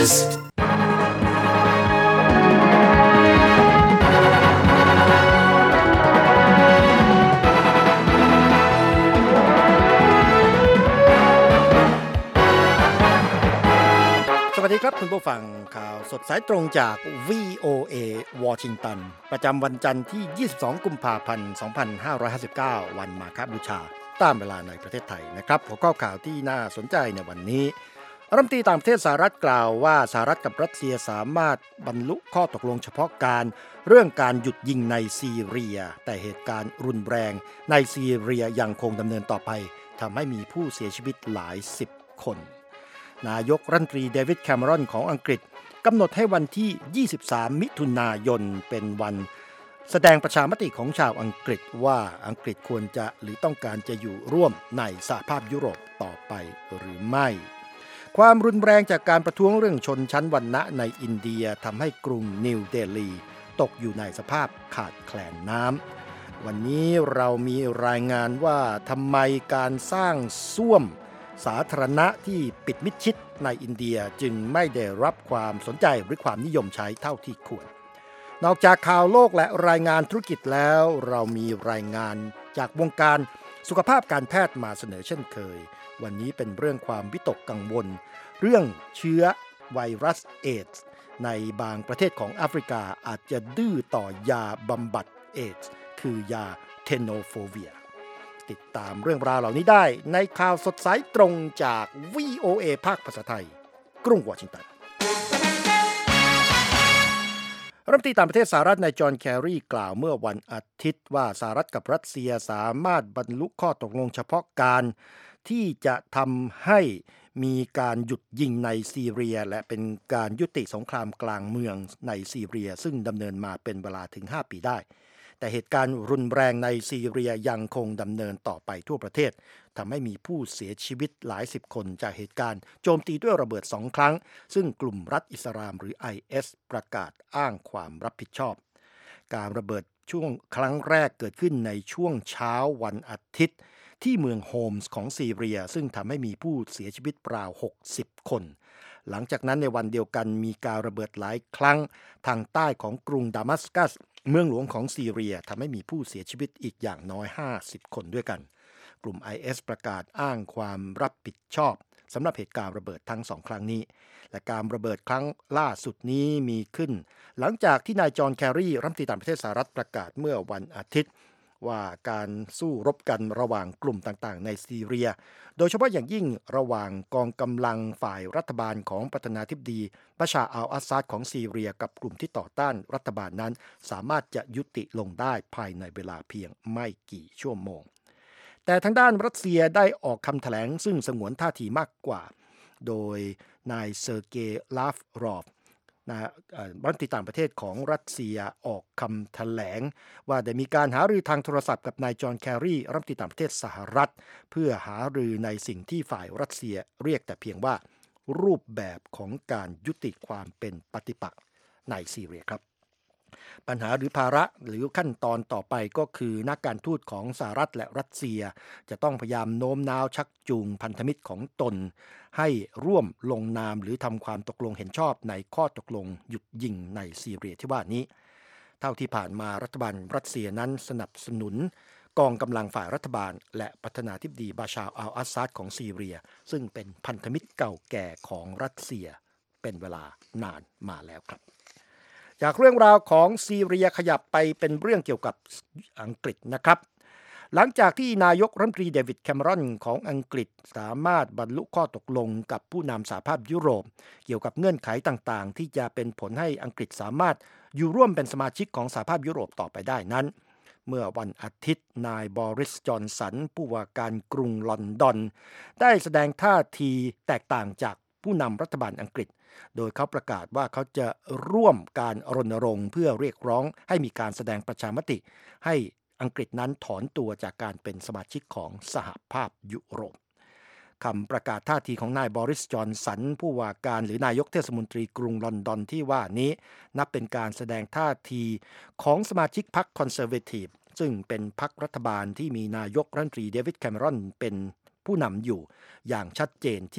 Newsสวัสดีครับคุณผู้ฟังข่าวสดสายตรงจาก VOA วอชิงตันประจำวันจันทร์ที่ 22 กุมภาพันธ์ 2559 วันมาฆบูชาตามเวลาในประเทศไทยนะครับหัวข้อข่าวที่น่าสนใจในวันนี้รัฐมนตรีต่างประเทศสหรัฐกล่าวว่าสหรัฐกับรัสเซียสามารถบรรลุข้อตกลงเฉพาะการเรื่องการหยุดยิงในซีเรียแต่เหตุการณ์รุนแรงในซีเรียยังคงดำเนินต่อไปทำให้มีผู้เสียชีวิตหลาย10 คนนายกรัฐมนตรีเดวิดแคมเมรอนของอังกฤษกำหนดให้วันที่ 23 มิถุนายนเป็นวันแสดงประชามติของชาวอังกฤษว่าอังกฤษควรจะหรือต้องการจะอยู่ร่วมในสหภาพยุโรปต่อไปหรือไม่ความรุนแรงจากการประท้วงเรื่องชนชั้นวรรณะในอินเดียทำให้กรุงนิวเดลีตกอยู่ในสภาพขาดแคลนน้ำวันนี้เรามีรายงานว่าทำไมการสร้างส้วมสาธารณะที่ปิดมิดชิดในอินเดียจึงไม่ได้รับความสนใจหรือความนิยมใช้เท่าที่ควรนอกจากข่าวโลกและรายงานธุรกิจแล้วเรามีรายงานจากวงการสุขภาพการแพทย์มาเสนอเช่นเคยวันนี้เป็นเรื่องความวิตกกังวลเรื่องเชื้อไวรัสเอดส์ในบางประเทศของแอฟริกาอาจจะดื้อต่อยาบำบัดเอดส์คือยาเทโนโฟเวียติดตามเรื่องราวเหล่านี้ได้ในข่าวสดสายตรงจาก VOA ภาคภาษาไทยกรุงวอชิงตันรัฐมนตรีต่างประเทศสหรัฐนายจอห์นแคร์รีกล่าวเมื่อวันอาทิตย์ว่าสหรัฐกับรัสเซียสามารถบรรลุข้อตกลงเฉพาะการที่จะทำให้มีการหยุดยิงในซีเรียและเป็นการยุติสงครามกลางเมืองในซีเรียซึ่งดำเนินมาเป็นเวลาถึง5 ปีได้แต่เหตุการณ์รุนแรงในซีเรียยังคงดำเนินต่อไปทั่วประเทศทำให้มีผู้เสียชีวิตหลาย10 คนจากเหตุการณ์โจมตีด้วยระเบิด2 ครั้งซึ่งกลุ่มรัฐอิสลามหรือ IS ประกาศอ้างความรับผิดชอบการระเบิดช่วงครั้งแรกเกิดขึ้นในช่วงเช้าวันอาทิตย์ที่เมืองโฮมส์ของซีเรียซึ่งทำให้มีผู้เสียชีวิตราว60 คนหลังจากนั้นในวันเดียวกันมีการระเบิดหลายครั้งทางใต้ของกรุงดามัสกัสเมืองหลวงของซีเรียทำให้มีผู้เสียชีวิตอีกอย่างน้อย50 คนด้วยกันกลุ่ม IS ประกาศอ้างความรับผิดชอบสำหรับเหตุการณ์ระเบิดทั้ง2 ครั้งนี้และการระเบิดครั้งล่าสุดนี้มีขึ้นหลังจากที่นายจอห์นแคร์รีรัฐมนตรีต่างประเทศสหรัฐประกาศเมื่อวันอาทิตย์ว่าการสู้รบกันระหว่างกลุ่มต่างๆในซีเรียโดยเฉพาะอย่างยิ่งระหว่างกองกำลังฝ่ายรัฐบาลของประธานาธิบดีบัชาร์ อัล อาซาดของซีเรียกับกลุ่มที่ต่อต้านรัฐบาลนั้นสามารถจะยุติลงได้ภายในเวลาเพียงไม่กี่ชั่วโมงแต่ทางด้านรัสเซียได้ออกคำแถลงซึ่งสงวนท่าทีมากกว่าโดยนายเซอร์เกย์ ลาฟรอฟรัฐมนตรีต่างประเทศของรัสเซียออกคำแถลงว่าได้มีการหารือทางโทรศัพท์กับนายจอห์นแคร์รีรัฐมนตรีต่างประเทศสหรัฐเพื่อหารือในสิ่งที่ฝ่ายรัสเซียเรียกแต่เพียงว่ารูปแบบของการยุติความเป็นปฏิปักษ์ในซีเรียครับปัญหาหรือภาระหรือขั้นตอนต่อไปก็คือนักการทูตของสหรัฐและรัสเซียจะต้องพยายามโน้มน้าวชักจูงพันธมิตรของตนให้ร่วมลงนามหรือทำความตกลงเห็นชอบในข้อตกลงหยุดยิงในซีเรียที่ว่านี้เท่าที่ผ่านมารัฐบาลรัสเซียนั้นสนับสนุนกองกำลังฝ่ายรัฐบาลและประธานาธิบดีบัชาร์ อัล อาซาดของซีเรียซึ่งเป็นพันธมิตรเก่าแก่ของรัสเซียเป็นเวลานานมาแล้วครับจากเรื่องราวของซีเรียขยับไปเป็นเรื่องเกี่ยวกับอังกฤษนะครับหลังจากที่นายกรัฐมนตรีเดวิดแคมเมรอนของอังกฤษสามารถบรรลุข้อตกลงกับผู้นำสหภาพยุโรปเกี่ยวกับเงื่อนไขต่างๆที่จะเป็นผลให้อังกฤษสามารถอยู่ร่วมเป็นสมาชิกของสหภาพยุโรปต่อไปได้นั้นเมื่อวันอาทิตย์นายบอริส จอนสันผู้ว่าการกรุงลอนดอนได้แสดงท่าทีแตกต่างจากผู้นำรัฐบาลอังกฤษโดยเขาประกาศว่าเขาจะร่วมการรณรงค์เพื่อเรียกร้องให้มีการแสดงประชามติให้อังกฤษนั้นถอนตัวจากการเป็นสมาชิกของสหภาพยุโรปคำประกาศท่าทีของนายบอริส จอนสันผู้ว่าการหรือนายกเทศมนตรีกรุงลอนดอนที่ว่านี้นับเป็นการแสดงท่าทีของสมาชิกพรรคคอนเซอร์เวทีฟซึ่งเป็นพรรครัฐบาลที่มีนายกรัฐมนตรีเดวิดแคมเมรอนเป็นผู้นำอยู่อย่างชัดเจนที่สุด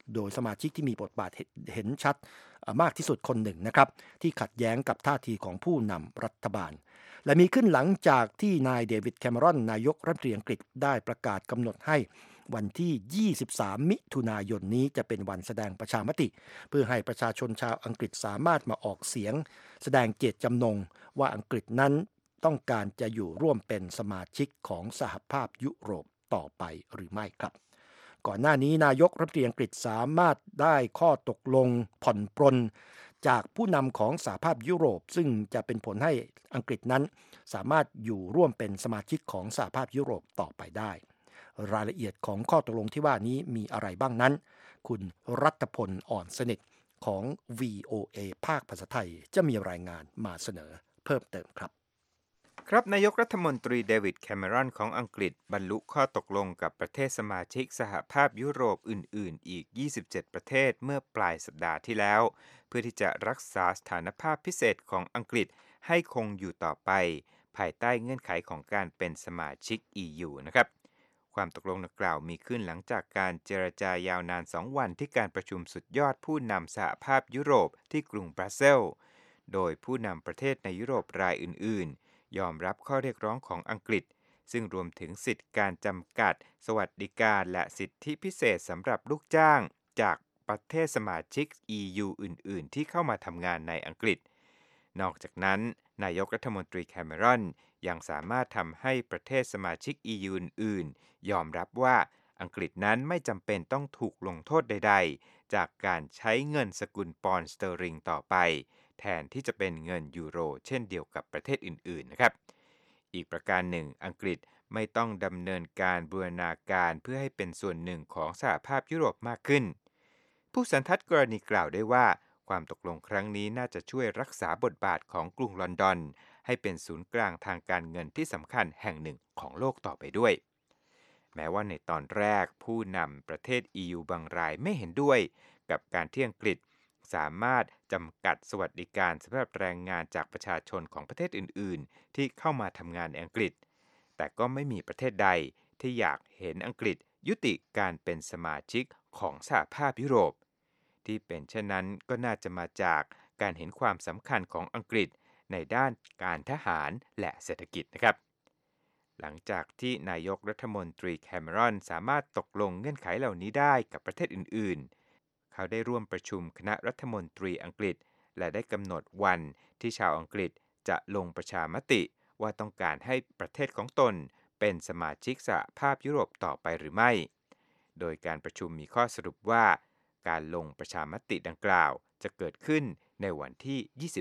โดยสมาชิกที่มีบทบาทเห็นชัดมากที่สุดคนหนึ่งนะครับที่ขัดแย้งกับท่าทีของผู้นำรัฐบาลและมีขึ้นหลังจากที่นายเดวิดแคมเมรอนนายกรัฐมนตรีอังกฤษได้ประกาศกำหนดให้วันที่23มิถุนายนนี้จะเป็นวันแสดงประชามติเพื่อให้ประชาชนชาวอังกฤษสามารถมาออกเสียงแสดงเจตจำนงว่าอังกฤษนั้นต้องการจะอยู่ร่วมเป็นสมาชิกของสหภาพยุโรปต่อไปหรือไม่ครับก่อนหน้านี้นายกรัฐมนตรีอังกฤษสามารถได้ข้อตกลงผ่อนปรนจากผู้นำของสหภาพยุโรปซึ่งจะเป็นผลให้อังกฤษนั้นสามารถอยู่ร่วมเป็นสมาชิกของสหภาพยุโรปต่อไปได้รายละเอียดของข้อตกลงที่ว่านี้มีอะไรบ้างนั้นคุณรัตพลอ่อนสนิทของ VOA ภาคภาษาไทยจะมีรายงานมาเสนอเพิ่มเติมครับครับนายกรัฐมนตรีเดวิดแคมเมรอนของอังกฤษบรรลุข้อตกลงกับประเทศสมาชิกสหภาพยุโรปอื่นๆอีก27ประเทศเมื่อปลายสัปดาห์ที่แล้วเพื่อที่จะรักษาสถานภาพพิเศษของอังกฤษให้คงอยู่ต่อไปภายใต้เงื่อนไขของการเป็นสมาชิก EU นะครับความตกลงดังกล่าวมีขึ้นหลังจากการเจรจายาวนาน2วันที่การประชุมสุดยอดผู้นำสหภาพยุโรปที่กรุงบรัสเซลส์โดยผู้นำประเทศในยุโรปรายอื่นๆยอมรับข้อเรียกร้องของอังกฤษซึ่งรวมถึงสิทธิการจำกัดสวัสดิการและสิทธิพิเศษสำหรับลูกจ้างจากประเทศสมาชิก EU อื่นๆที่เข้ามาทำงานในอังกฤษนอกจากนั้นนายกรัฐมนตรีแคมเมรอนยังสามารถทำให้ประเทศสมาชิก EU อื่นๆยอมรับว่าอังกฤษนั้นไม่จำเป็นต้องถูกลงโทษใดๆจากการใช้เงินสกุลปอนด์สเตอริงต่อไปแทนที่จะเป็นเงินยูโรเช่นเดียวกับประเทศอื่นๆนะครับอีกประการหนึ่งอังกฤษไม่ต้องดำเนินการบูรณาการเพื่อให้เป็นส่วนหนึ่งของสหภาพยุโรปมากขึ้นผู้สันทัดกรณีกล่าวได้ว่าความตกลงครั้งนี้น่าจะช่วยรักษาบทบาทของกรุงลอนดอนให้เป็นศูนย์กลางทางการเงินที่สำคัญแห่งหนึ่งของโลกต่อไปด้วยแม้ว่าในตอนแรกผู้นำประเทศ EU บางรายไม่เห็นด้วยกับการที่อังกฤษสามารถจำกัดสวัสดิการสำหรับแรงงานจากประชาชนของประเทศอื่นๆที่เข้ามาทำงานในอังกฤษแต่ก็ไม่มีประเทศใดที่อยากเห็นอังกฤษยุติการเป็นสมาชิกของสหภาพยุโรปที่เป็นเช่นนั้นก็น่าจะมาจากการเห็นความสำคัญของอังกฤษในด้านการทหารและเศรษฐกิจนะครับหลังจากที่นายกรัฐมนตรีแคมเมรอนสามารถตกลงเงื่อนไขเหล่านี้ได้กับประเทศอื่นๆเขาได้ร่วมประชุมคณะรัฐมนตรีอังกฤษและได้กำหนดวันที่ชาวอังกฤษจะลงประชามติว่าต้องการให้ประเทศของตนเป็นสมาชิกสหภาพยุโรปต่อไปหรือไม่โดยการประชุมมีข้อสรุปว่าการลงประชามติดังกล่าวจะเกิดขึ้นในวันที่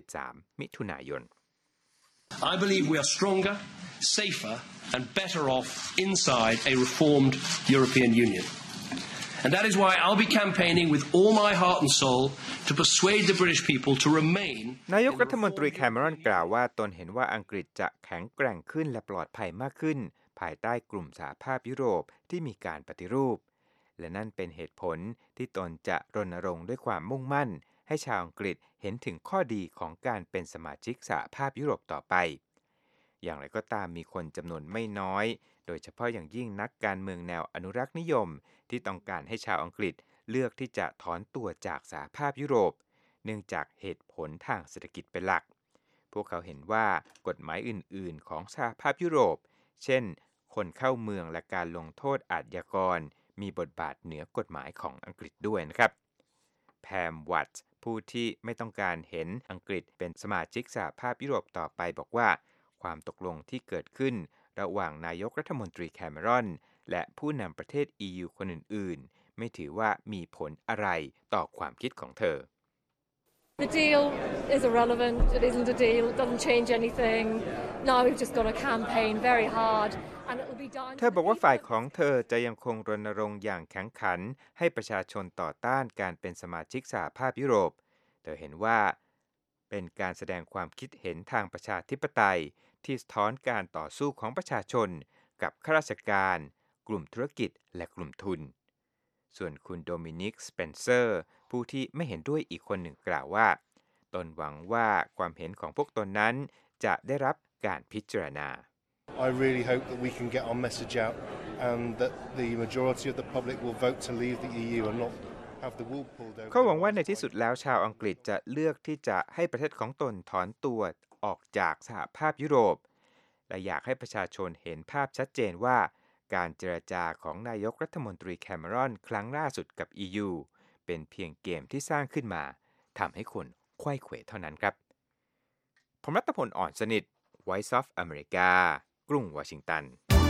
23 มิถุนายน I believe we are stronger, safer and better off inside a reformed European Union. And that is why I'll be campaigning with all my heart and soul to persuade the British people to remain นายกรัฐมนตรีแคมเมรอนกล่าวว่าตนเห็นว่าอังกฤษจะแข็งแกร่งขึ้นและปลอดภัยมากขึ้นภายใต้กลุ่มสหภาพยุโรปที่มีการปฏิรูปและนั่นเป็นเหตุผลที่ตนจะรณรงค์ด้วยความมุ่งมั่นให้ชาวอังกฤษเห็นถึงข้อดีของการเป็นสมาชิกสหภาพยุโรปต่อไปอย่างไรก็ตามมีคนจำนวนไม่น้อยโดยเฉพาะอย่างยิ่งนักการเมืองแนวอนุรักษ์นิยมที่ต้องการให้ชาวอังกฤษเลือกที่จะถอนตัวจากสหภาพยุโรปเนื่องจากเหตุผลทางเศรษฐกิจเป็นหลักพวกเขาเห็นว่ากฎหมายอื่นๆของสหภาพยุโรปเช่นคนเข้าเมืองและการลงโทษอาชญากรมีบทบาทเหนือกฎหมายของอังกฤษด้วยนะครับแพมวัตส์ผู้ที่ไม่ต้องการเห็นอังกฤษเป็นสมาชิกสหภาพยุโรปต่อไปบอกว่าความตกลงที่เกิดขึ้นระหว่างนายกรัฐมนตรีแคมเมรอนและผู้นำประเทศ EU คนอื่นๆไม่ถือว่ามีผลอะไรต่อความคิดของเธอ The deal is irrelevant. It isn't a deal. It doesn't change anything. Now we've just got to campaign very hard and it will be down เธอบอกว่าฝ่ายของเธอจะยังคงรณรงค์อย่างแข็งขันให้ประชาชนต่อต้านการเป็นสมาชิกสหภาพยุโรปเธอเห็นว่าเป็นการแสดงความคิดเห็นทางประชาธิปไตยที่สะท้อนการต่อสู้ของประชาชนกับข้าราชการกลุ่มธุรกิจและกลุ่มทุนส่วนคุณโดมินิก สเปนเซอร์ผู้ที่ไม่เห็นด้วยอีกคนหนึ่งกล่าวว่าตนหวังว่าความเห็นของพวกตนนั้นจะได้รับการพิจารณา I really hope that we can get our message out and that the majority of the public will vote to leave the EU and not have the wool pulled over. เขาหวังว่าในที่สุดแล้วชาวอังกฤษจะเลือกที่จะให้ประเทศของตนถอนตัวออกจากสหภาพยุโรปและอยากให้ประชาชนเห็นภาพชัดเจนว่าการเจรจาของนายกรัฐมนตรีแคมเมรอนครั้งล่าสุดกับ EU เป็นเพียงเกมที่สร้างขึ้นมาทำให้คนไขว้เขวเท่านั้นครับผมรัตพล อ่อนสนิท Voice of America กรุงวอชิงตัน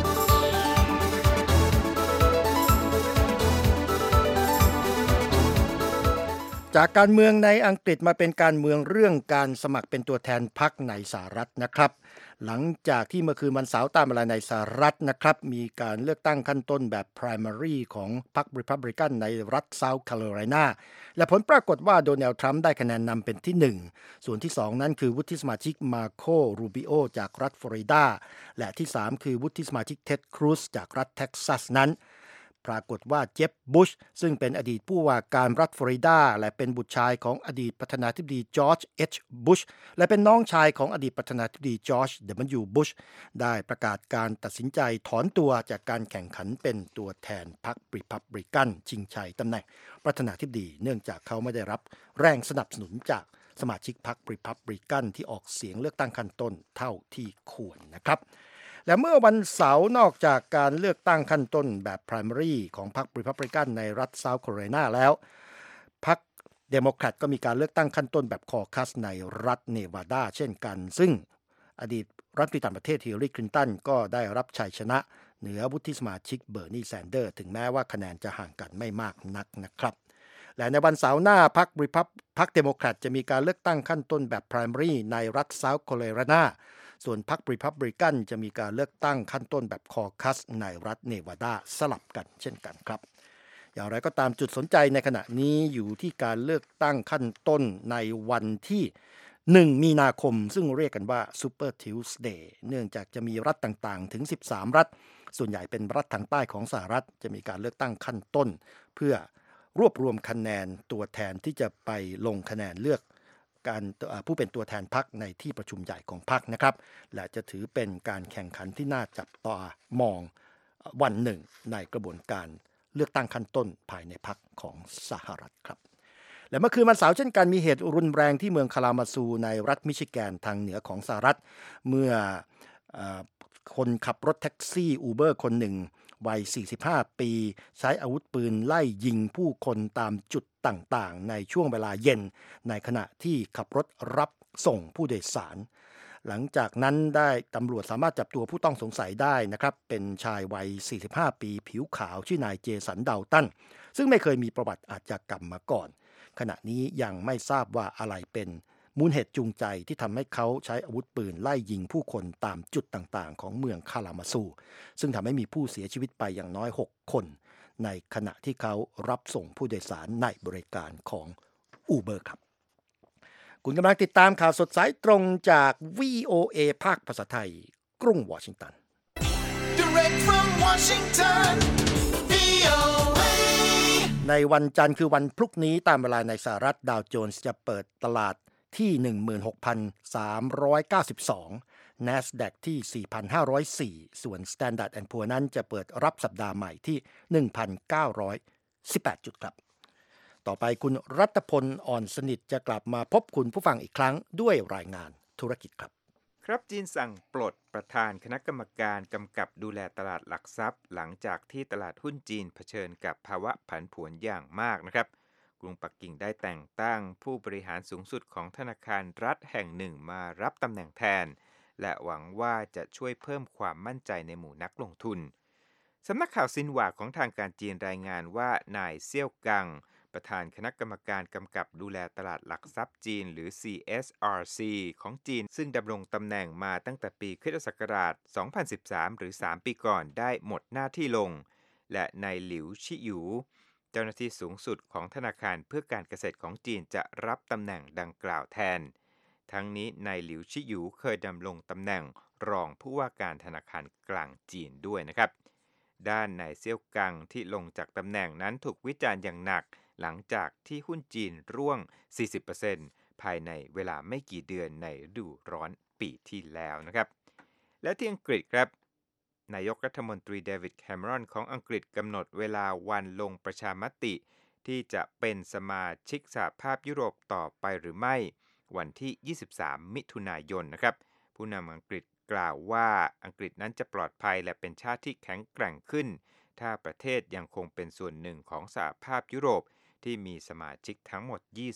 จากการเมืองในอังกฤษมาเป็นการเมืองเรื่องการสมัครเป็นตัวแทนพรรคในสหรัฐนะครับหลังจากที่เมื่อคืนวันเสาร์ตามเวลาในสหรัฐนะครับมีการเลือกตั้งขั้นต้นแบบ primary ของพรรค Republican ในรัฐ South Carolina และผลปรากฏว่าโดนัลด์ทรัมป์ได้คะแนนนำเป็นที่1ส่วนที่2นั้นคือวุฒิสมาชิกมาโค รูบิโอจากรัฐฟลอริดาและที่3คือวุฒิสมาชิกเท็ด ครูซจากรัฐเท็กซัสนั้นปรากฏว่าเจฟ บุชซึ่งเป็นอดีตผู้ว่าการรัฐฟลอริดาและเป็นบุตรชายของอดีตประธานาธิบดีจอร์จ บุชและเป็นน้องชายของอดีตประธานาธิบดีจอร์จ บุชได้ประกาศการตัดสินใจถอนตัวจากการแข่งขันเป็นตัวแทนพรรครีพับลิกันชิงชัยตำแหน่งประธานาธิบดีเนื่องจากเขาไม่ได้รับแรงสนับสนุนจากสมาชิกพรรครีพับลิกันที่ออกเสียงเลือกตั้งขั้นต้นเท่าที่ควรนะครับและเมื่อวันเสาร์นอกจากการเลือกตั้งขั้นต้นแบบ primary ของพรรค Republican ในรัฐ South Carolina แล้วพรรคเดโมแครตก็มีการเลือกตั้งขั้นต้นแบบคอคัสในรัฐเนวาดาเช่นกันซึ่งอดีตรัฐมนตรีต่างประเทศฮิลลารี คลินตันก็ได้รับชัยชนะเหนือวุฒิสมาชิกเบอร์นี แซนเดอร์ถึงแม้ว่าคะแนนจะห่างกันไม่มากนักนะครับและในวันเสาร์หน้าพรรคเดโมแครตจะมีการเลือกตั้งขั้นต้นแบบ primary ในรัฐ South Carolinaส่วนพรรครีพับลิกันจะมีการเลือกตั้งขั้นต้นแบบคอคัสในรัฐเนวาดาสลับกันเช่นกันครับอย่างไรก็ตามจุดสนใจในขณะนี้อยู่ที่การเลือกตั้งขั้นต้นในวันที่1 มีนาคมซึ่งเรียกกันว่า Super Tuesday เนื่องจากจะมีรัฐต่างๆถึง13รัฐส่วนใหญ่เป็นรัฐทางใต้ของสหรัฐจะมีการเลือกตั้งขั้นต้นเพื่อรวบรวมคะแนนตัวแทนที่จะไปลงคะแนนเลือกการผู้เป็นตัวแทนพรรคในที่ประชุมใหญ่ของพรรคนะครับและจะถือเป็นการแข่งขันที่น่าจับตามองวันหนึ่งในกระบวนการเลือกตั้งขั้นต้นภายในพรรคของสหรัฐครับและเมื่อคืนวันเสาร์เช่นกันมีเหตุรุนแรงที่เมืองคาลามาซูในรัฐมิชิแกนทางเหนือของสหรัฐเมื่อคนขับรถแท็กซี่อูเบอร์คนหนึ่งวัย45 ปีใช้อาวุธปืนไล่ยิงผู้คนตามจุดต่างๆในช่วงเวลาเย็นในขณะที่ขับรถรับส่งผู้โดยสารหลังจากนั้นได้ตำรวจสามารถจับตัวผู้ต้องสงสัยได้นะครับเป็นชายวัย45 ปีผิวขาวชื่อนายเจสัน ดัลตันซึ่งไม่เคยมีประวัติอาชญากรรมมาก่อนขณะนี้ยังไม่ทราบว่าอะไรเป็นมูลเหตุจูงใจที่ทำให้เขาใช้อาวุธปืนไล่ยิงผู้คนตามจุดต่างๆของเมืองคาลามาซูซึ่งทำให้มีผู้เสียชีวิตไปอย่างน้อย6 คนในขณะที่เขารับส่งผู้โดยสารในบริการของ Uber ครับคุณกำลังติดตามข่าวสดสายตรงจาก VOA ภาคภาษาไทยกรุงวอชิงตัน Direct from Washington, VOA ในวันจันทร์คือวันพรุ่งนี้ตามเวลาในสหรัฐดาวโจนส์จะเปิดตลาดที่ 16,392 NASDAQ ที่ 4,504 ส่วน Standard & Poor's นั้นจะเปิดรับสัปดาห์ใหม่ที่ 1,918 จุดครับต่อไปคุณรัตพล อ่อนสนิทจะกลับมาพบคุณผู้ฟังอีกครั้งด้วยรายงานธุรกิจครับครับจีนสั่งปลดประธานคณะกรรมการกำกับดูแลตลาดหลักทรัพย์หลังจากที่ตลาดหุ้นจีนเผชิญกับภาวะผันผวนอย่างมากนะครับกรุงปักกิ่งได้แต่งตั้งผู้บริหารสูงสุดของธนาคารรัฐแห่งหนึ่งมารับตำแหน่งแทนและหวังว่าจะช่วยเพิ่มความมั่นใจในหมู่นักลงทุนสำนักข่าวซินหวาของทางการจีนรายงานว่านายเซี่ยวกังประธานคณะกรรมการกำกับดูแลตลาดหลักทรัพย์จีนหรือ CSRC ของจีนซึ่งดำรงตำแหน่งมาตั้งแต่ปีค.ศ. 2013 หรือ 3 ปีก่อนได้หมดหน้าที่ลงและนายหลิวชิหยูเจ้าหน้าที่สูงสุดของธนาคารเพื่อการเกษตรของจีนจะรับตำแหน่งดังกล่าวแทนทั้งนี้นายหลิวชิหยูเคยดำรงตำแหน่งรองผู้ว่าการธนาคารกลางจีนด้วยนะครับด้านนายเซี่ยวกังที่ลงจากตำแหน่งนั้นถูกวิจารณ์อย่างหนักหลังจากที่หุ้นจีนร่วง 40% ภายในเวลาไม่กี่เดือนในฤดูร้อนปีที่แล้วนะครับและที่อังกฤษครับนายกรัฐมนตรีเดวิด แคมเมรอนของอังกฤษกำหนดเวลาวันลงประชามติที่จะเป็นสมาชิกสหภาพยุโรปต่อไปหรือไม่วันที่23มิถุนายนนะครับผู้นำอังกฤษกล่าวว่าอังกฤษนั้นจะปลอดภัยและเป็นชาติที่แข็งแกร่งขึ้นถ้าประเทศยังคงเป็นส่วนหนึ่งของสหภาพยุโรปที่มีสมาชิกทั้งหมด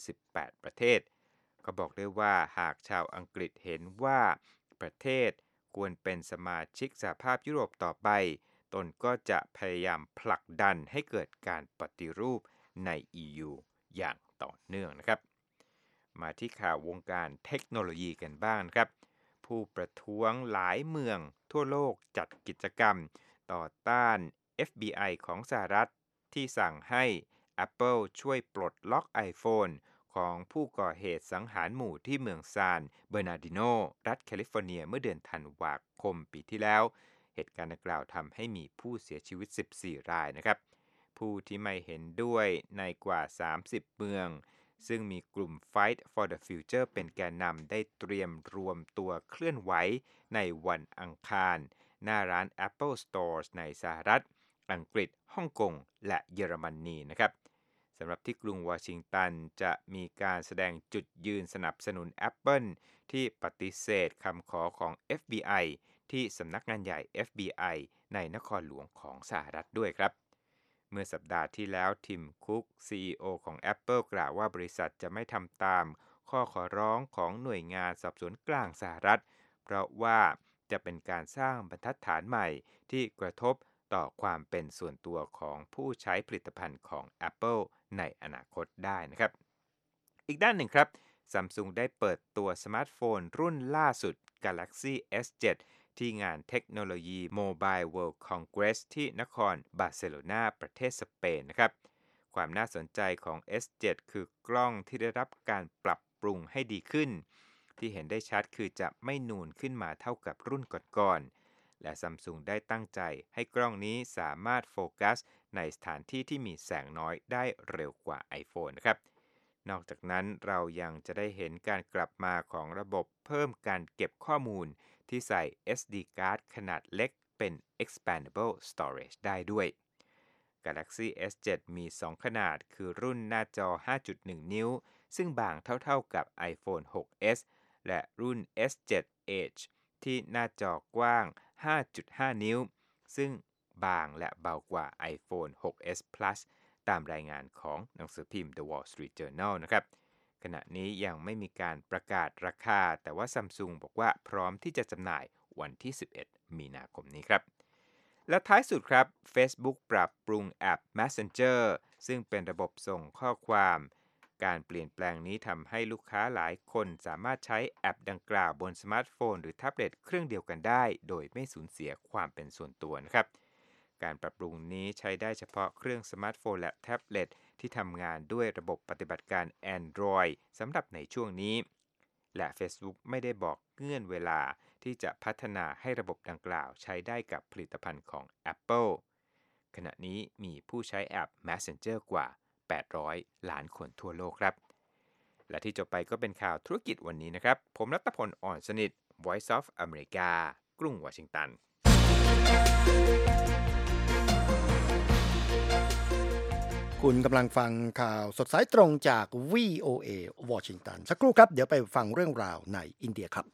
28ประเทศเขาบอกได้ว่าหากชาวอังกฤษเห็นว่าประเทศควรเป็นสมาชิกสหภาพยุโรปต่อไปตนก็จะพยายามผลักดันให้เกิดการปฏิรูปใน EU อย่างต่อเนื่องนะครับมาที่ข่าววงการเทคโนโลยีกันบ้างครับผู้ประท้วงหลายเมืองทั่วโลกจัดกิจกรรมต่อต้าน FBI ของสหรัฐที่สั่งให้ Apple ช่วยปลดล็อก iPhone ของผู้ก่อเหตุสังหารหมู่ที่เมืองซานเบอร์นาร์ดิโนรัฐแคลิฟอร์เนียเมื่อเดือนธันวาคมปีที่แล้วเหตุการณ์ดังกล่าวทำให้มีผู้เสียชีวิต14รายนะครับผู้ที่ไม่เห็นด้วยในกว่า30เมืองซึ่งมีกลุ่ม Fight for the Future เป็นแกนนำได้เตรียมรวมตัวเคลื่อนไหวในวันอังคารหน้าร้าน Apple Stores ในสหรัฐอังกฤษฮ่องกงและเยอรมนีนะครับสำหรับที่กรุงวอชิงตันจะมีการแสดงจุดยืนสนับสนุน Apple ที่ปฏิเสธคำขอของ FBI ที่สำนักงานใหญ่ FBI ในนครหลวงของสหรัฐด้วยครับเมื่อสัปดาห์ที่แล้วทิมคุก CEO ของ Apple กล่าวว่าบริษัทจะไม่ทำตามข้อขอร้องของหน่วยงานสอบสวนกลางสหรัฐเพราะว่าจะเป็นการสร้างบรรทัดฐานใหม่ที่กระทบต่อความเป็นส่วนตัวของผู้ใช้ผลิตภัณฑ์ของ Apple ในอนาคตได้นะครับอีกด้านหนึ่งครับ Samsung ได้เปิดตัวสมาร์ทโฟนรุ่นล่าสุด Galaxy S7 ที่งานเทคโนโลยี Mobile World Congress ที่นครบาร์เซโลนาประเทศสเปนนะครับความน่าสนใจของ S7 คือกล้องที่ได้รับการปรับปรุงให้ดีขึ้นที่เห็นได้ชัดคือจะไม่นูนขึ้นมาเท่ากับรุ่นก่อนๆและ Samsung ได้ตั้งใจให้กล้องนี้สามารถโฟกัสในสถานที่ที่มีแสงน้อยได้เร็วกว่า iPhone นะครับนอกจากนั้นเรายังจะได้เห็นการกลับมาของระบบเพิ่มการเก็บข้อมูลที่ใส่ SD card ขนาดเล็กเป็น expandable storage ได้ด้วย Galaxy S7 มี 2 ขนาดคือรุ่นหน้าจอ 5.1 นิ้วซึ่งบางเท่าๆกับ iPhone 6s และรุ่น S7 Edge ที่หน้าจอกว้าง 5.5 นิ้วซึ่งบางและเบากว่า iPhone 6s Plus ตามรายงานของหนังสือพิมพ์ The Wall Street Journal นะครับขณะนี้ยังไม่มีการประกาศราคาแต่ว่า Samsung บอกว่าพร้อมที่จะจำหน่ายวันที่11มีนาคมนี้ครับและท้ายสุดครับ Facebook ปรับปรุงแอป Messenger ซึ่งเป็นระบบส่งข้อความการเปลี่ยนแปลงนี้ทำให้ลูกค้าหลายคนสามารถใช้แอปดังกล่าวบนสมาร์ทโฟนหรือแท็บเล็ตเครื่องเดียวกันได้โดยไม่สูญเสียความเป็นส่วนตัวนะครับการปรับปรุงนี้ใช้ได้เฉพาะเครื่องสมาร์ทโฟนและแท็บเล็ตที่ทำงานด้วยระบบปฏิบัติการ Android สำหรับในช่วงนี้และ Facebook ไม่ได้บอกเงื่อนเวลาที่จะพัฒนาให้ระบบดังกล่าวใช้ได้กับผลิตภัณฑ์ของ Apple ขณะนี้มีผู้ใช้แอป Messenger กว่า800ล้านคนทั่วโลกครับและที่จบไปก็เป็นข่าวธุรกิจวันนี้นะครับผมรัตพล อ่อนสนิท Voice of America กรุงวอชิงตันคุณกำลังฟังข่าวสดสายตรงจาก VOA วอชิงตันสักครู่ครับเดี๋ยวไปฟังเรื่องราวในอินเดียครับ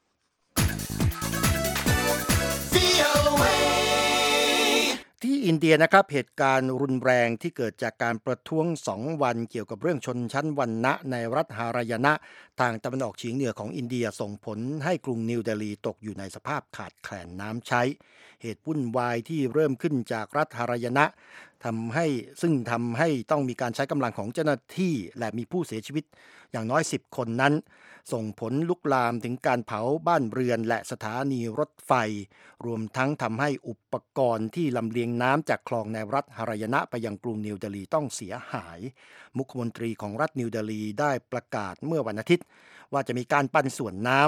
ที่อินเดียนะครับเหตุการณ์รุนแรงที่เกิดจากการประท้วง2วันเกี่ยวกับเรื่องชนชั้นวรรณะในรัฐฮารายนะทางตะวันออกเฉียงเหนือของอินเดียส่งผลให้กรุงนิวเดลีตกอยู่ในสภาพขาดแคลนน้ำใช้เหตุวุ่นวายที่เริ่มขึ้นจากรัฐฮารายนะทำให้ต้องมีการใช้กำลังของเจ้าหน้าที่และมีผู้เสียชีวิตอย่างน้อย10คนนั้นส่งผลลุกลามถึงการเผาบ้านเรือนและสถานีรถไฟรวมทั้งทำให้อุปกรณ์ที่ลำเลียงน้ำจากคลองในรัฐฮารายนะไปยังกรุงนิวเดลีต้องเสียหายมุขมนตรีของรัฐนิวเดลีได้ประกาศเมื่อวันอาทิตย์ว่าจะมีการปันส่วนน้ำ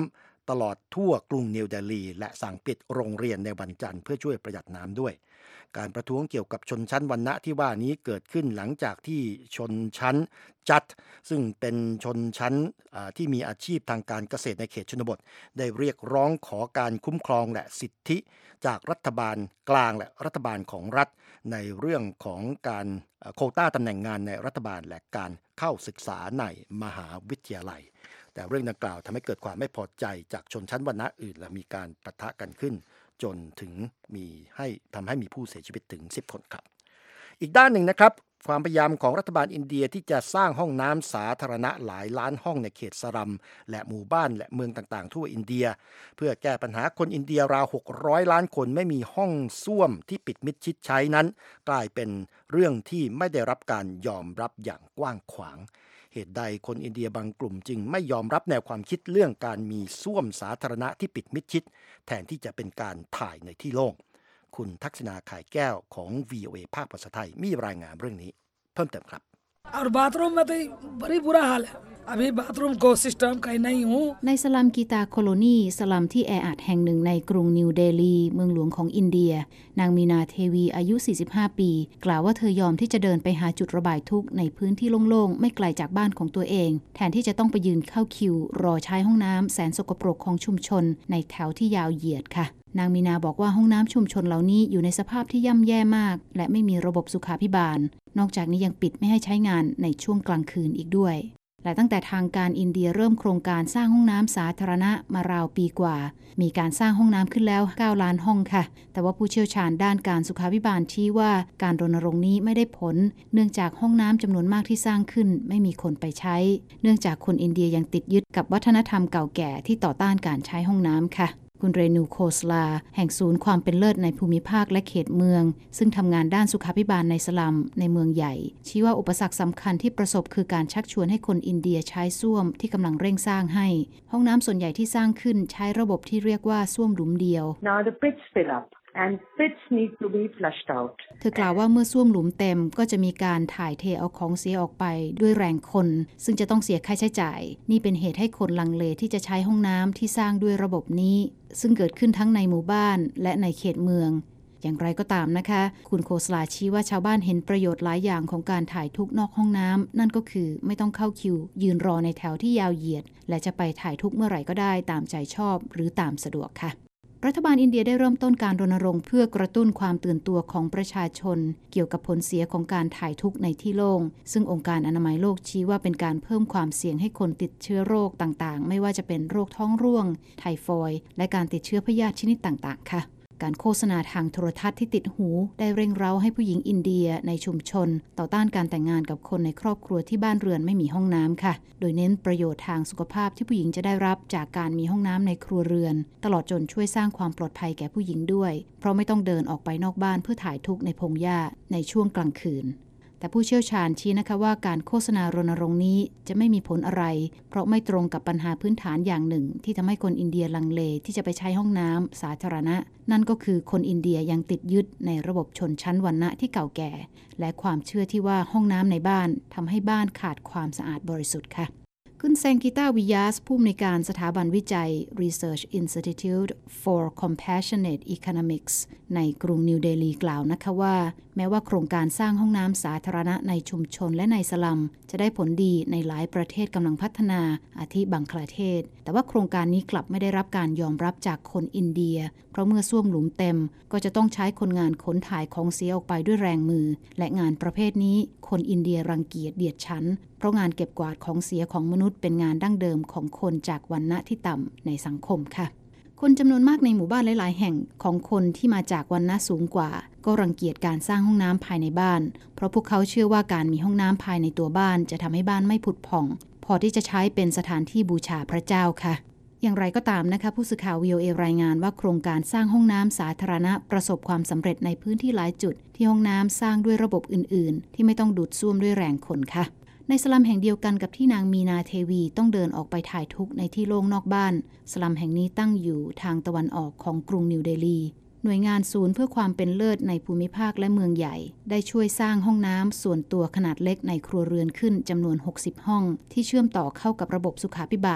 ตลอดทั่วกรุงนิวเดลีและสั่งปิดโรงเรียนในวันจันทร์เพื่อช่วยประหยัดน้ำด้วยการประท้วงเกี่ยวกับชนชั้นวรรณะที่ว่านี้เกิดขึ้นหลังจากที่ชนชั้นจัดซึ่งเป็นชนชั้นที่มีอาชีพทางการเกษตรในเขตชนบทได้เรียกร้องขอการคุ้มครองและสิทธิจากรัฐบาลกลางและรัฐบาลของรัฐในเรื่องของการโควต้าตำแหน่งงานในรัฐบาลและการเข้าศึกษาในมหาวิทยาลัยแต่เรื่องดังกล่าวทำให้เกิดความไม่พอใจจากชนชั้นวรรณะอื่นและมีการปะทะกันขึ้นจนถึงทำให้มีผู้เสียชีวิตถึง10 คนครับอีกด้านหนึ่งนะครับความพยายามของรัฐบาลอินเดียที่จะสร้างห้องน้ำสาธารณะหลายล้านห้องในเขตสลัมและหมู่บ้านและเมืองต่างๆทั่วอินเดียเพื่อแก้ปัญหาคนอินเดียราว600 ล้านคนไม่มีห้องส้วมที่ปิดมิดชิดใช้นั้นกลายเป็นเรื่องที่ไม่ได้รับการยอมรับอย่างกว้างขวางเหตุใดคนอินเดียบางกลุ่มจึงไม่ยอมรับแนวความคิดเรื่องการมีส้วมสาธารณะที่ปิดมิดชิดแทนที่จะเป็นการถ่ายในที่โล่งคุณทักษณา ข่ายแก้วของ VOA ภาคภาษาไทยมีรายงานเรื่องนี้เพิ่มเติมครับ और बाथरूम में तो बड़ी बुरा हाल है अभी बाथरूम को सिस्टम कहीं नहीं हूँ ในสลัมกีตาโคโลนีสลัมที่แออัดแห่งหนึ่งในกรุงนิวเดลีเมืองหลวงของอินเดียนางมีนาเทวีอายุ45 ปีกล่าวว่าเธอยอมที่จะเดินไปหาจุดระบายทุกข์ในพื้นที่โล่งๆไม่ไกลจากบ้านของตัวเองแทนที่จะต้องไปยืนเข้าคิวรอใช้ห้องน้ำแสนสกปรกของชุมชนในแถวที่ยาวเหยียดค่ะนางมีนาบอกว่าห้องน้ำชุมชนเหล่านี้อยู่ในสภาพที่ย่ำแย่มากและไม่มีระบบสุขาภิบาลนอกจากนี้ยังปิดไม่ให้ใช้งานในช่วงกลางคืนอีกด้วยและตั้งแต่ทางการอินเดียเริ่มโครงการสร้างห้องน้ำสาธารณะมาราวปีกว่ามีการสร้างห้องน้ำขึ้นแล้ว9 ล้านห้องค่ะแต่ว่าผู้เชี่ยวชาญด้านการสุขาภิบาลชี้ว่าการรณรงค์นี้ไม่ได้ผลเนื่องจากห้องน้ำจำนวนมากที่สร้างขึ้นไม่มีคนไปใช้เนื่องจากคนอินเดียยังติดยึดกับวัฒนธรรมเก่าแก่ที่ต่อต้านการใช้ห้องน้ำค่ะคุณเรนูโคสลาแห่งศูนย์ความเป็นเลิศในภูมิภาคและเขตเมืองซึ่งทำงานด้านสุขาภิบาลในสลัมในเมืองใหญ่ชี้ว่าอุปสรรคสำคัญที่ประสบคือการชักชวนให้คนอินเดียใช้ส้วมที่กำลังเร่งสร้างให้ห้องน้ำส่วนใหญ่ที่สร้างขึ้นใช้ระบบที่เรียกว่าส้วมหลุมเดียว Now the pits fill up and pits need to be flushed out เธอกล่าวว่าเมื่อส้วมหลุมเต็มก็จะมีการถ่ายเทเอาของเสียออกไปด้วยแรงคนซึ่งจะต้องเสียค่าใช้จ่ายนี่เป็นเหตุให้คนลังเลที่จะใช้ห้องน้ำที่สร้างด้วยระบบนี้ซึ่งเกิดขึ้นทั้งในหมู่บ้านและในเขตเมืองอย่างไรก็ตามนะคะคุณโคสลาชี้ว่าชาวบ้านเห็นประโยชน์หลายอย่างของการถ่ายทุกข์นอกห้องน้ำนั่นก็คือไม่ต้องเข้าคิวยืนรอในแถวที่ยาวเหยียดและจะไปถ่ายทุกข์เมื่อไหร่ก็ได้ตามใจชอบหรือตามสะดวกค่ะรัฐบาลอินเดียได้เริ่มต้นการรณรงค์เพื่อกระตุ้นความตื่นตัวของประชาชนเกี่ยวกับผลเสียของการถ่ายทุกข์ในที่โล่งซึ่งองค์การอนามัยโลกชี้ว่าเป็นการเพิ่มความเสี่ยงให้คนติดเชื้อโรคต่างๆไม่ว่าจะเป็นโรคท้องร่วงไทฟอยด์และการติดเชื้อพยาธิชนิดต่างๆค่ะการโฆษณาทางโทรทัศน์ที่ติดหูได้เร่งเร้าให้ผู้หญิงอินเดียในชุมชนต่อต้านการแต่งงานกับคนในครอบครัวที่บ้านเรือนไม่มีห้องน้ำค่ะโดยเน้นประโยชน์ทางสุขภาพที่ผู้หญิงจะได้รับจากการมีห้องน้ำในครัวเรือนตลอดจนช่วยสร้างความปลอดภัยแก่ผู้หญิงด้วยเพราะไม่ต้องเดินออกไปนอกบ้านเพื่อถ่ายทุกข์ในพงหญ้าในช่วงกลางคืนแต่ผู้เชี่ยวชาญชี้นะคะว่าการโฆษณารณรงค์นี้จะไม่มีผลอะไรเพราะไม่ตรงกับปัญหาพื้นฐานอย่างหนึ่งที่ทำให้คนอินเดียลังเลที่จะไปใช้ห้องน้ำสาธารณะนั่นก็คือคนอินเดียยังติดยึดในระบบชนชั้นวรรณะที่เก่าแก่และความเชื่อที่ว่าห้องน้ำในบ้านทำให้บ้านขาดความสะอาดบริสุทธิ์ค่ะคุณแซงกิตาวิยาสผู้อำนวยการสถาบันวิจัย Research Institute for Compassionate Economics ในกรุงนิวเดลีกล่าวนะคะว่าแม้ว่าโครงการสร้างห้องน้ำสาธารณะในชุมชนและในสลัมจะได้ผลดีในหลายประเทศกำลังพัฒนาอาทิบังคลาเทศแต่ว่าโครงการนี้กลับไม่ได้รับการยอมรับจากคนอินเดียเพราะเมื่อส้วมหลุมเต็มก็จะต้องใช้คนงานขนถ่ายของเสียออกไปด้วยแรงมือและงานประเภทนี้คนอินเดียรังเกียจเดียดฉันเพราะงานเก็บกวาดของเสียของมนุษย์เป็นงานดั้งเดิมของคนจากวรรณะที่ต่ำในสังคมค่ะคนจำนวนมากในหมู่บ้านหลายๆแห่งของคนที่มาจากวรรณะสูงกว่าก็รังเกียจการสร้างห้องน้ำภายในบ้านเพราะพวกเขาเชื่อว่าการมีห้องน้ำภายในตัวบ้านจะทำให้บ้านไม่ผุดผ่องพอที่จะใช้เป็นสถานที่บูชาพระเจ้าค่ะอย่างไรก็ตามนะคะผู้สื่อข่าว VOA รายงานว่าโครงการสร้างห้องน้ำสาธารณะประสบความสำเร็จในพื้นที่หลายจุดที่ห้องน้ำสร้างด้วยระบบอื่นๆที่ไม่ต้องดูดซ่วมด้วยแรงคนค่ะในสลัมแห่งเดียวกันกับที่นางมีนาเทวีต้องเดินออกไปถ่ายทุกข์ในที่โล่งนอกบ้านสลัมแห่งนี้ตั้งอยู่ทางตะวันออกของกรุงนิวเดลีหน่วยงานศูนย์เพื่อความเป็นเลิศในภูมิภาคและเมืองใหญ่ได้ช่วยสร้างห้องน้ำส่วนตัวขนาดเล็กในครัวเรือนขึ้นจำนวน60ห้องที่เชื่อมต่อเข้ากับระบบสุขาภิบาล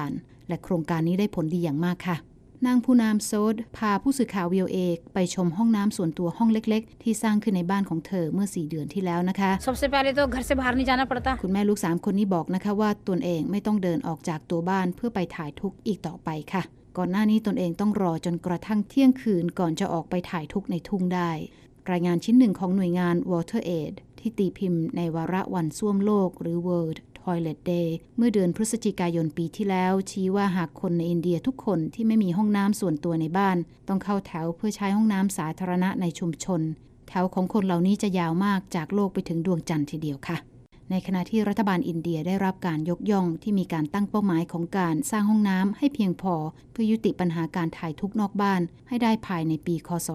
และโครงการนี้ได้ผลดีอย่างมากค่ะนางพูนามโซดพาผู้สื่อข่าว VOA ไปชมห้องน้ำส่วนตัวห้องเล็กๆที่สร้างขึ้นในบ้านของเธอเมื่อ4 เดือนที่แล้วนะคะคุณแม่ลูก3คนนี้บอกนะคะว่าตนเองไม่ต้องเดินออกจากตัวบ้านเพื่อไปถ่ายทุกข์อีกต่อไปค่ะก่อนหน้านี้ตนเองต้องรอจนกระทั่งเที่ยงคืนก่อนจะออกไปถ่ายทุกข์ในทุ่งได้รายงานชิ้นหนึ่งของหน่วยงาน WaterAid ที่ตีพิมพ์ในวาระวันส้วมโลกหรือ World Toilet Day เมื่อเดือนพฤศจิกายนปีที่แล้วชี้ว่าหากคนในอินเดียทุกคนที่ไม่มีห้องน้ำส่วนตัวในบ้านต้องเข้าแถวเพื่อใช้ห้องน้ำสาธารณะในชุมชนแถวของคนเหล่านี้จะยาวมากจากโลกไปถึงดวงจันทร์ทีเดียวค่ะในขณะที่รัฐบาลอินเดียได้รับการยกย่องที่มีการตั้งเป้าหมายของการสร้างห้องน้ำให้เพียงพอเพื่อยุติปัญหาการถ่ายทุกข์นอกบ้านให้ได้ภายในปีคศ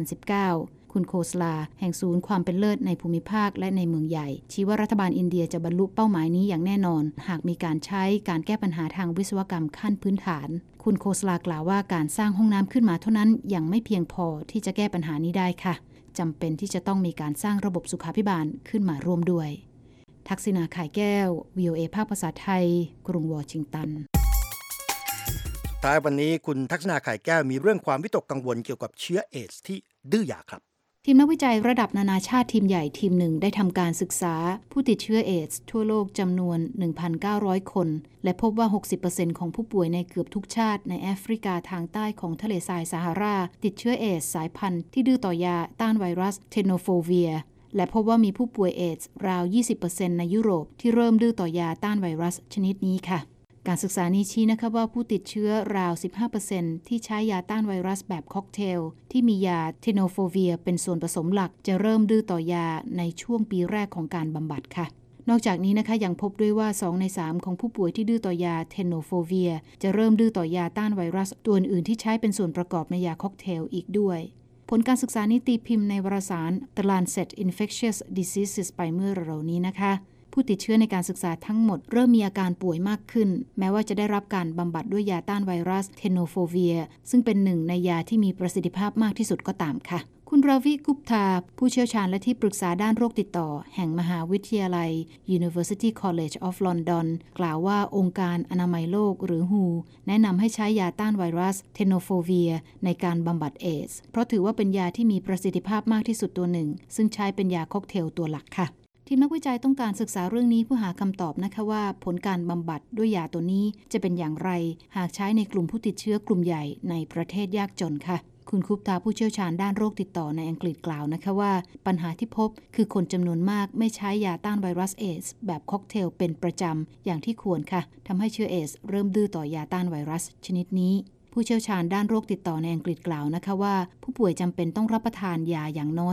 2019คุณโคสลาแห่งศูนย์ความเป็นเลิศในภูมิภาคและในเมืองใหญ่ชี้ว่ารัฐบาลอินเดียจะบรรลุเป้าหมายนี้อย่างแน่นอนหากมีการใช้การแก้ปัญหาทางวิศวกรรมขั้นพื้นฐานคุณโคสลากล่าวว่าการสร้างห้องน้ำขึ้นมาเท่านั้นยังไม่เพียงพอที่จะแก้ปัญหานี้ได้ค่ะจำเป็นที่จะต้องมีการสร้างระบบสุขาภิบาลขึ้นมาร่วมด้วยทักษิณาข่ายแก้ว VOA ภาคภาษาไทยกรุงวอชิงตันท้ายวันนี้คุณทักษิณาข่ายแก้วมีเรื่องความวิตกกังวลเกี่ยวกับเชื้อเอดส์ที่ดื้อยาครับทีมนักวิจัยระดับนานาชาติทีมใหญ่ทีมหนึ่งได้ทำการศึกษาผู้ติดเชื้อเอดส์ทั่วโลกจำนวน 1,900 คนและพบว่า 60% ของผู้ป่วยในเกือบทุกชาติในแอฟริกาทางใต้ของทะเลทรายซาฮาราติดเชื้อเอดส์สายพันธุ์ที่ดื้อต่อยาต้านไวรัสเทโนโฟเวียและพบว่ามีผู้ป่วยเอดส์ราว 20% ในยุโรปที่เริ่มดื้อต่อยาต้านไวรัสชนิดนี้ค่ะการศึกษานี้ชี้นะคะว่าผู้ติดเชื้อราว 15% ที่ใช้ยาต้านไวรัสแบบค็อกเทลที่มียาเทโนโฟเวียเป็นส่วนผสมหลักจะเริ่มดื้อต่อยาในช่วงปีแรกของการบำบัดค่ะนอกจากนี้นะคะยังพบด้วยว่า2ใน3ของผู้ป่วยที่ดื้อต่อยาเทโนโฟเวียจะเริ่มดื้อต่อยาต้านไวรัสตัวอื่นที่ใช้เป็นส่วนประกอบในยาค็อกเทลอีกด้วยผลการศึกษานี้ตีพิมพ์ในวารสาร The Lancet Infectious Diseases ไปเมื่อเร็วนี้นะคะผู้ติดเชื้อในการศึกษาทั้งหมดเริ่มมีอาการป่วยมากขึ้นแม้ว่าจะได้รับการบำบัดด้วยยาต้านไวรัสเทโนโฟเวียซึ่งเป็นหนึ่งในยาที่มีประสิทธิภาพมากที่สุดก็ตามค่ะคุณราวิกุปตาผู้เชี่ยวชาญและที่ปรึกษาด้านโรคติดต่อแห่งมหาวิทยาลัย University College of London กล่าวว่าองค์การอนามัยโลกหรือ WHO แนะนำให้ใช้ยาต้านไวรัสเทโนโฟเวียในการบำบัดเอดส์เพราะถือว่าเป็นยาที่มีประสิทธิภาพมากที่สุดตัวหนึ่งซึ่งใช้เป็นยาค็อกเทลตัวหลักค่ะทีมนักวิจัยต้องการศึกษาเรื่องนี้เพื่อหาคำตอบนะคะว่าผลการบำบัดด้วยยาตัวนี้จะเป็นอย่างไรหากใช้ในกลุ่มผู้ติดเชื้อกลุ่มใหญ่ในประเทศยากจนค่ะคุณคุปตาผู้เชี่ยวชาญด้านโรคติดต่อในอังกฤษกล่าวนะคะว่าปัญหาที่พบคือคนจำนวนมากไม่ใช้ยาต้านไวรัสเอดส์แบบค็อกเทลเป็นประจำอย่างที่ควรค่ะทำให้เชื้อเอดส์เริ่มดื้อต่อยาต้านไวรัสชนิดนี้ผู้เชี่ยวชาญด้านโรคติดต่อในอังกฤษกล่าวนะคะว่าผู้ป่วยจำเป็นต้องรับประทานยาอย่างน้อย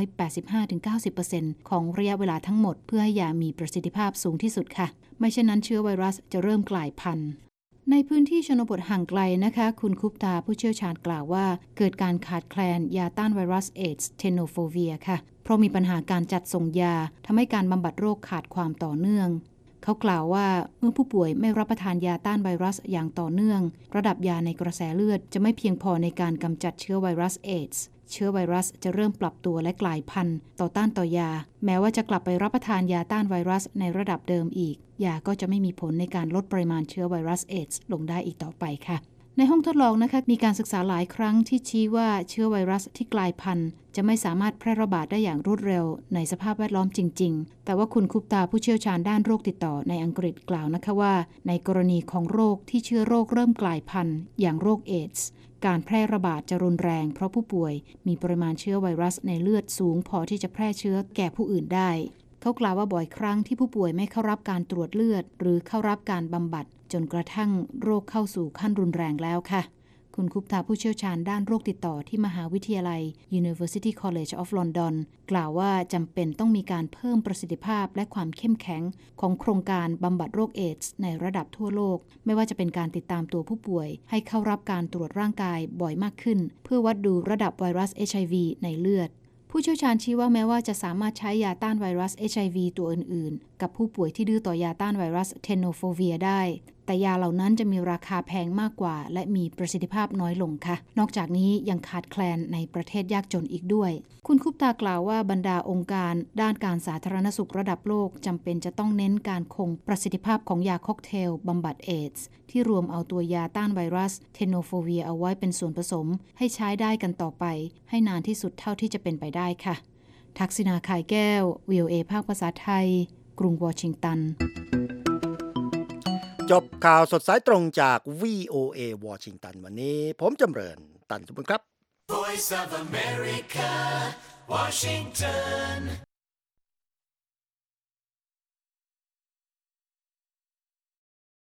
85-90% ของระยะเวลาทั้งหมดเพื่อให้ยามีประสิทธิภาพสูงที่สุดค่ะไม่เช่นนั้นเชื้อไวรัสจะเริ่มกลายพันธุ์ในพื้นที่ชนบทห่างไกลนะคะคุณคุปตาผู้เชี่ยวชาญกล่าวว่าเกิดการขาดแคลนยาต้านไวรัสเอดส์เทโนโฟเวียค่ะเพราะมีปัญหาการจัดส่งยาทำให้การบำบัดโรคขาดความต่อเนื่องเขากล่าวว่าเมื่อผู้ป่วยไม่รับประทานยาต้านไวรัสอย่างต่อเนื่องระดับยาในกระแสเลือดจะไม่เพียงพอในการกำจัดเชื้อไวรัสเอดส์เชื้อไวรัสจะเริ่มปรับตัวและกลายพันธุ์ต่อต้านต่อยาแม้ว่าจะกลับไปรับประทานยาต้านไวรัสในระดับเดิมอีกยาก็จะไม่มีผลในการลดปริมาณเชื้อไวรัสเอดส์ลงได้อีกต่อไปค่ะในห้องทดลองนะคะมีการศึกษาหลายครั้งที่ชี้ว่าเชื้อไวรัสที่กลายพันธุ์จะไม่สามารถแพร่ระบาดได้อย่างรวดเร็วในสภาพแวดล้อมจริงๆแต่ว่าคุณคุปตาผู้เชี่ยวชาญด้านโรคติดต่อในอังกฤษกล่าวนะคะว่าในกรณีของโรคที่เชื้อโรคเริ่มกลายพันธุ์อย่างโรคเอดส์การแพร่ระบาดจะรุนแรงเพราะผู้ป่วยมีปริมาณเชื้อไวรัสในเลือดสูงพอที่จะแพร่เชื้อแก่ผู้อื่นได้เขากล่าวว่าบ่อยครั้งที่ผู้ป่วยไม่เข้ารับการตรวจเลือดหรือเข้ารับการบำบัดจนกระทั่งโรคเข้าสู่ขั้นรุนแรงแล้วค่ะคุณคุปตาผู้เชี่ยวชาญด้านโรคติดต่อที่มหาวิทยาลัย University College of London กล่าวว่าจำเป็นต้องมีการเพิ่มประสิทธิภาพและความเข้มแข็งของโครงการบำบัดโรคเอดส์ในระดับทั่วโลกไม่ว่าจะเป็นการติดตามตัวผู้ป่วยให้เข้ารับการตรวจร่างกายบ่อยมากขึ้นเพื่อวัดดูระดับไวรัส HIV ในเลือดผู้เชี่ยวชาญชี้ว่าแม้ว่าจะสามารถใช้ยาต้านไวรัส HIV ตัวอื่นๆกับผู้ป่วยที่ดื้อต่อยาต้านไวรัสเทโนโฟเวียได้แต่ยาเหล่านั้นจะมีราคาแพงมากกว่าและมีประสิทธิภาพน้อยลงค่ะนอกจากนี้ยังขาดแคลนในประเทศยากจนอีกด้วยคุณคุปตากล่าวว่าบรรดาองค์การด้านการสาธารณสุขระดับโลกจำเป็นจะต้องเน้นการคงประสิทธิภาพของยาค็อกเทลบำบัดเอดส์ที่รวมเอาตัวยาต้านไวรัสเทโนโฟเวียเอาไว้เป็นส่วนผสมให้ใช้ได้กันต่อไปให้นานที่สุดเท่าที่จะเป็นไปได้ค่ะทักษิณา ข่ายแก้ว VOA ภาคภาษาไทยกรุงวอชิงตันจบข่าวสดสายตรงจาก VOA วอชิงตันวันนี้ผมจำเริญตันสมบูรณ์ครับ Voice of America, Washington